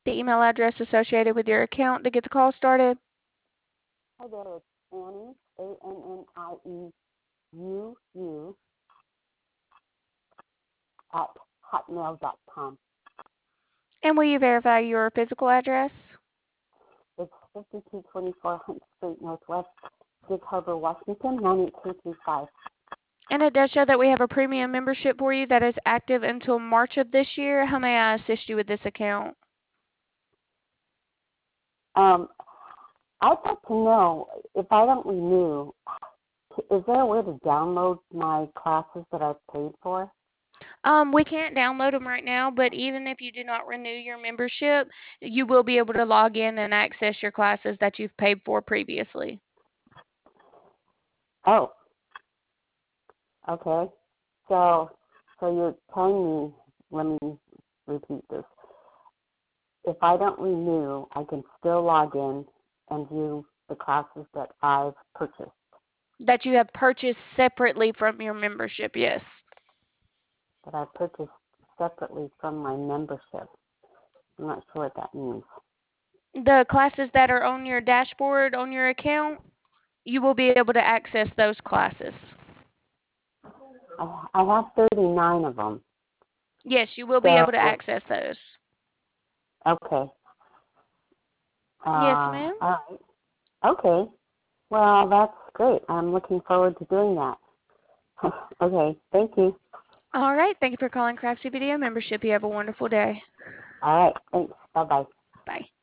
The email address associated with your account to get the call started. Hi there, it's Annie, ANNIEUU, at hotmail.com. And will you verify your physical address? It's 5224 Hunt Street Northwest, Gig Harbor, Washington, 98235. And it does show that we have a premium membership for you that is active until March of this year. How may I assist you with this account? I'd like to know, if I don't renew, is there a way to download my classes that I've paid for? We can't download them right now, but even if you do not renew your membership, you will be able to log in and access your classes that you've paid for previously. Oh, okay. So you're telling me, let me repeat this. If I don't renew, I can still log in and view the classes that I've purchased. That you have purchased separately from your membership, yes. That I've purchased separately from my membership. I'm not sure what that means. The classes that are on your dashboard on your account, you will be able to access those classes. I have 39 of them. Yes, you will be So, able to access those. okay. Yes, ma'am. All right. Okay. Well, that's great. I'm looking forward to doing that. Okay. Thank you. All right. Thank you for calling Craftsy Video Membership. You have a wonderful day. All right. Thanks. Bye-bye. Bye.